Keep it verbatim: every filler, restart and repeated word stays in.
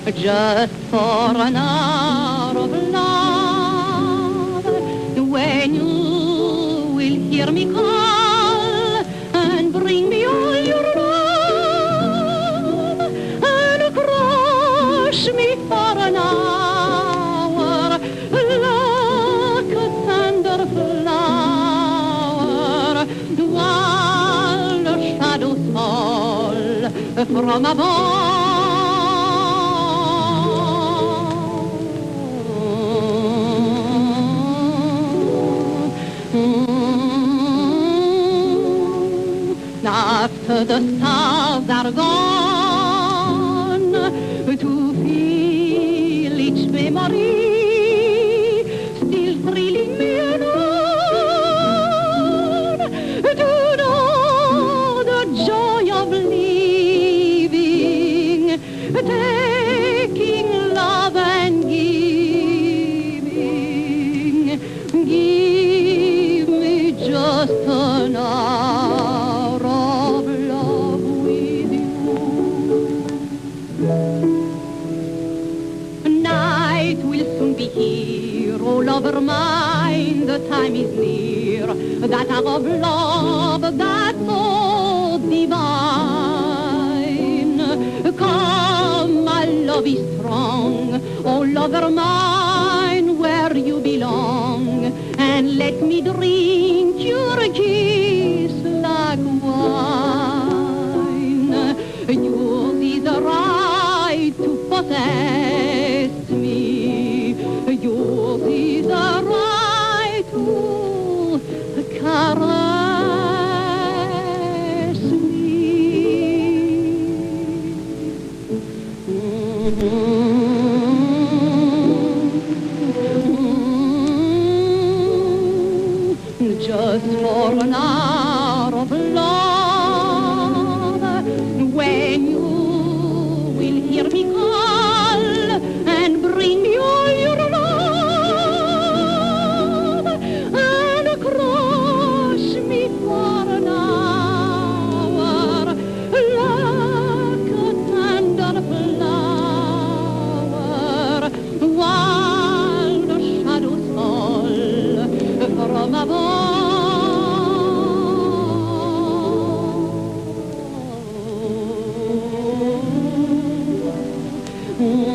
just for an hour of love, when you will hear me call and bring me all your love, and crush me for an hour like a tender flower, while the shadows fall from above. After the stars are gone, to feel each memory still thrilling me alone, to know the joy of living, taking love and giving. Give me just an hour of love with you. Night will soon be here, all over mine, the time is near, that hour of love that's so divine. Come, my love is strong, all over mine, where you belong, and let me drink your kiss like wine. Yours is the right to possess me. Yours is the right to caress me. Just for an hour of love, when you will hear me call and bring me all your love, and crush me for an hour like a tender flower, while the shadows fall from above. Mm-hmm.